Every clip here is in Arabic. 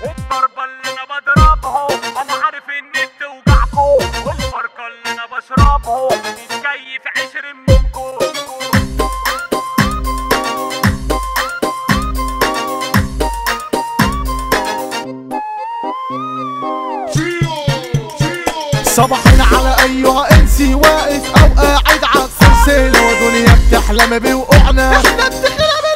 الضربة اللي انا بضربها انا عارف ان بتوجعكوا، والفرقة اللي انا بشربها بتكيف 20 منكم. صباحين على ايها انسي واقف او قاعد على السلسلة، ودنيا بتحلم بوقوعنا، احنا بتحلم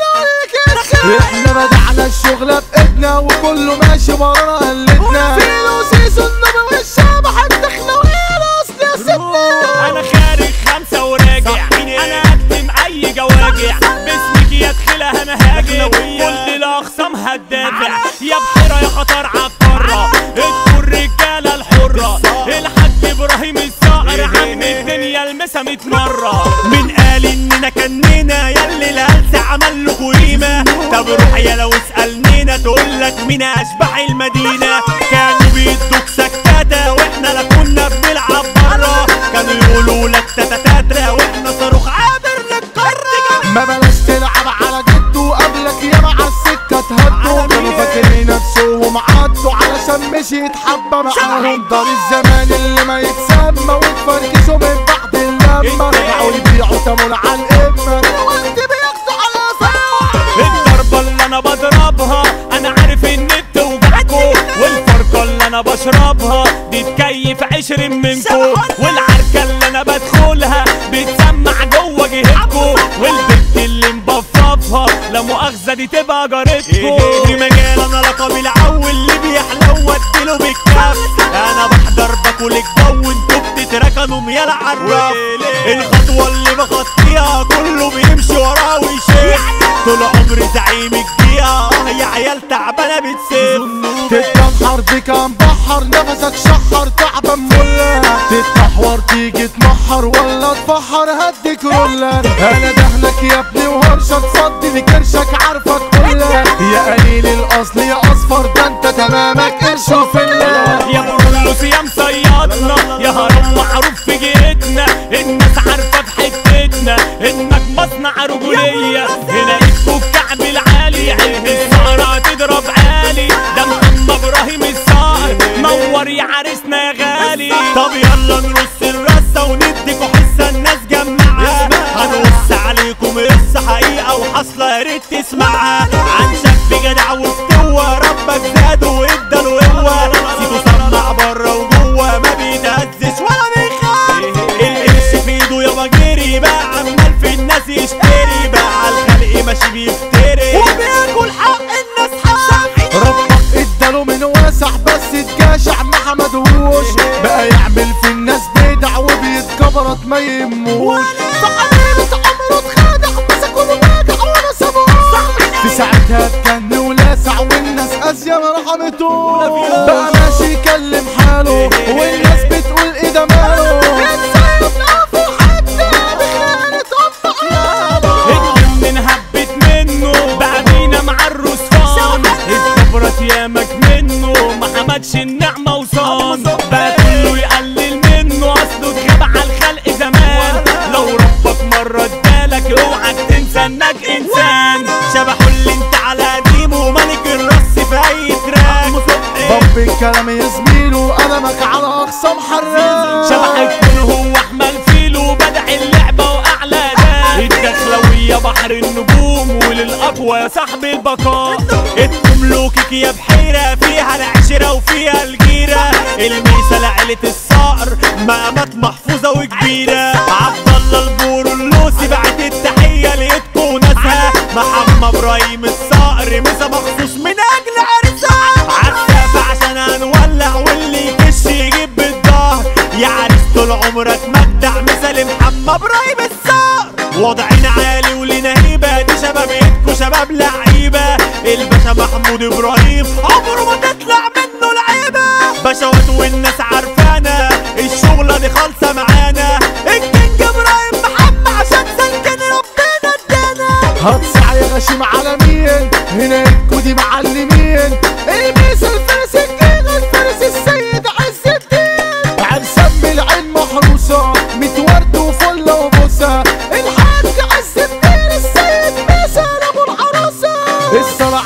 عليك، احنا بدعنا الشغلة بايدنا وكله ماشي ورانا قلتنا، فيلو سيسو النبي والشبح التخلوية الاصل يا ستنا. انا خارج 5 وراجع، انا اكتم اي جواجع، باسمك يا دخلها انا هاجم، كل الاخصام هتدافع، يا بحيرة يا خطر عالقارة، انتوا الرجالة الحرة، الحاج ابراهيم الصقر عم الدنيا المسا 100 مرة. من قال اننا كننا ياللي الهلس عمل له قيمة، طب روح يا لو اسألنينا تقولك مين اشباح المدينة، كانوا بيدوك سكاتة واحنا لا كنا بنلعب برا، كانوا يقولوا لك تتتاترا واحنا صاروخ عابر للقارة. ما بلاش تلعب على جدو قبلك يا مع السكة تهدوا، كانوا فاكرين نفسهم عدوا علشان مش يتحبى معاهم، دار الزمان اللي ما يتسمى وتفركشوا من بعد اللمة، رجعوا يبيعوا تمول على القمة دلوقتي بياخدوا على فوق. الضربة اللي انا بضربها انا عارف ان بتوجعكوا، والفرقة اللي انا بشربها دي تكيف 20 منكوا، والعركة اللي انا بدخلها بتسمع جوه جهتكوا، والبنت اللي مبففها لا مؤاخذة دي تبقى جارتكوا. في مجال انا لقبي العو اللي بيحلو واديله بالكف، انا بحضر باكل الجو انتوا بتتركنوا ميال عالرف، الخطوة اللي بخطيها كله بيمشي وراه ويشيخ، طول عمري زعيم الجيا يا عيال تعبانة بتسيف، تتنحر بك مبحر نفسك شحر تعبان ملا، تتنحور تيجي تنحر ولا تفحر هديك رولا، انا دهنك يا ابني وهرشك صدي في كرشك عارفك كلها، يا قليل الاصل يا اصفر ده انت تمامك قرش وفلا، يا برولوس يا مصيادنا يا هرم معروف في جيتنا، الناس عارفة في حتتنا انك مصنع رجولية، هنا ليكوا الكعب العالي عند السهرة تضرب عالي، ده محمد ابراهيم الصقر نور يا عريسنا يا غالي. طب يلا نرص الرصة ونديكوا حصة الناس جمعها، هنرص عليكم قصة حقيقة وحاصلة يا ريت تسمعها، عن شاب جدع وافتوى ربك زاد واداله قوة، سيبه سمع بره وجوه ما بيتهزش ولا بيخاف، القرش في ايده يابا جري بقى عمال في الناس يشتري، بقى على الخلق ماشي بيفتري وبياكل حق الناس حق، ربك اداله من واسع بس اتجاشع ما حمدهوش، بقى يعمل في الناس بدع وبيتكبرت ما يهموش، فحبيبة عمره اتخدع مسكوا له واجع وما سابوش، في ساعتها اتكن ولاسع والناس قاسية ما رحمتوش، بقى ماشي يكلم حاله والناس بتقول ايه ده ماله، ازاي بنقفوا حتى بخيانة ام عياله، الجن هبت منه بعدينا مع الرصفان، اتكبرت يامك منه ما حمدش النعمة وصان، بقى كله يقلل منه اصله اتغاب على الخلق زمان، لو ربك مرة ادالك اوعك تنسى انك انسان، شبحه اللي انت على قديمه ملك الرص في اي تراك، باب الكلام يا زميله قلمك على اقصى محرك، شبحك كله هو احمل فيلو بدع اللعبة واعلى ده، الدخلوية بحر النجوم وللاقوى يا صاحب البقاء، التملوكك يا بحيرة فيها العشرة وفيها الجيرة، الميسة لعيلة الصقر مقامات محفوظة وكبيرة، عبد الله البورولوسي بعت التحية ليدكو وناسها، محمد ابراهيم الصقر مسا مخصوص من اجل عرسها، عالسقف عشان هنولع واللي يكش يجيب بالظهر، يا عريس طول عمرك مجدع مثل محمد ابراهيم الصقر، وضعنا عالي ولينا هيبة دي شباب ايدكو شباب لعيبة، الباشا محمود ابراهيم عمره ما تطلع منه لعيبة، باشوات والناس عارفانا الشغلة دي خالصة معانا، الكينج ابراهيم محمد عشان سلكن ربنا ادانا، هتصع يا غشيم عالمين هنا ودي معلمين، الميس الفارس الكين الفارس السيد عز الدين، عرسان من العين محروسة 100 ورد وفلة وبوسة، الحاج عز الدين السيد ميسر ابو العروسة، الصلاة على النبي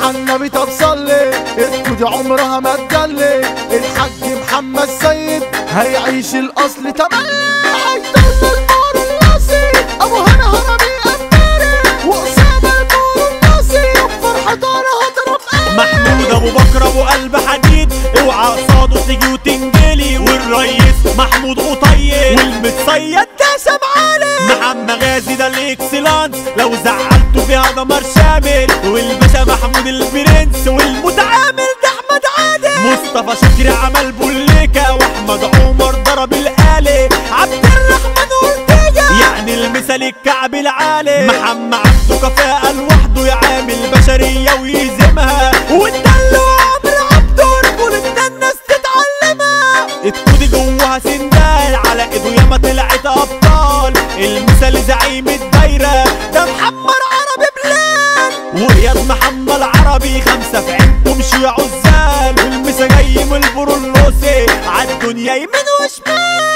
النبي طب صلي، الكودي عمرها ما تجلي. الحاج محمد سيد هيعيش الاصل تملي. عبدالله المار الناصي ابو هنا هرمي اميري، واسامه المار الناصي فرحة انا هضرب محمود ابو بكر ابو قلب حديد، اوعى قصاده تيجي وتنجلي. والريس محمود قطيب والمتصيد ده سمعالي. محمد غازي ده الاكسلانس لو زعلته فيها دمار شامل. والباشا محمود البرنس والمتعامل ده احمد عادل. مصطفى شكري عمل بوليكا، واحمد عمر ضرب الآلي. عبد الرحمن اورتيجا يعني المثال الكعب العالي. محمد عبده كفاءة لوحده يعامل بشرية ويزمها. والدلو عمرو عبده رجولة الناس تتعلمها. الكودي جواها سندال على ايده ياما طلعت ابطال. المثال زعيم الدايرة ده محمد عربي بلال. ورياض محمد عربي 5 في عينكم شيوع عزال. المسا جاي من البرولوسي عالدنيا يمين وشمال.